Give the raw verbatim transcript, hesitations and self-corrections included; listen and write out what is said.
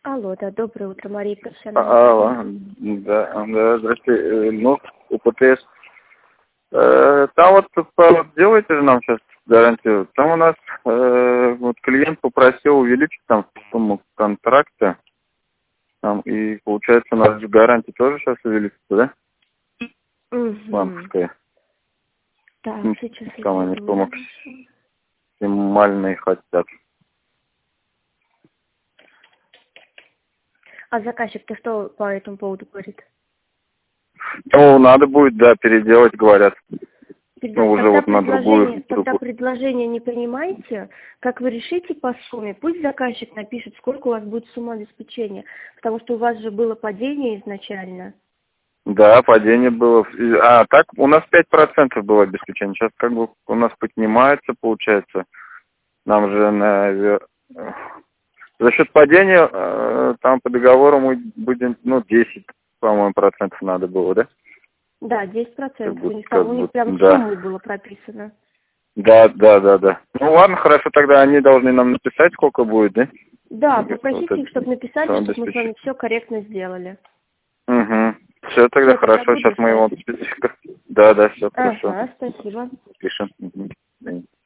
Алло, да, доброе утро, Мария, профессиональный. Алло, да, да, здравствуйте. Ну, УПТС. Э, Там вот по- делаете же нам сейчас гарантию. Там у нас э, вот клиент попросил увеличить там сумму контракта. Там, и получается у нас же гарантия тоже сейчас увеличится, да? Угу. Банковская. Так, Ну, сейчас я там они зайду. по максимальной хотят. А заказчик-то что по этому поводу говорит? Ну, надо будет, да, переделать, говорят. Тогда, Ну, уже тогда вот на предложение, другую тогда трубу. предложение не принимайте. Как вы решите по сумме, пусть заказчик напишет, сколько у вас будет сумма обеспечения. Потому что у вас же было падение изначально. Да, падение было. А, так у нас пять процентов было обеспечение. Сейчас как бы у нас поднимается, получается. Нам же на... за счет падения э, там по договору мы будем, ну, десять, по-моему, процентов надо было, да? Да, десять Как процентов. У будто, них, там, как у них будто, прям да. суммой было прописано. Да, да, да, да. Ну ладно, хорошо, тогда они должны нам написать, сколько будет, да? Да, Вот попросите это их, чтобы написали, чтобы мы с обеспечение. вами все корректно сделали. Угу. Все, тогда Все, тогда хорошо, буду сейчас мы его... ждать. Да, да, все хорошо. Ага, спасибо. Пишем. Угу.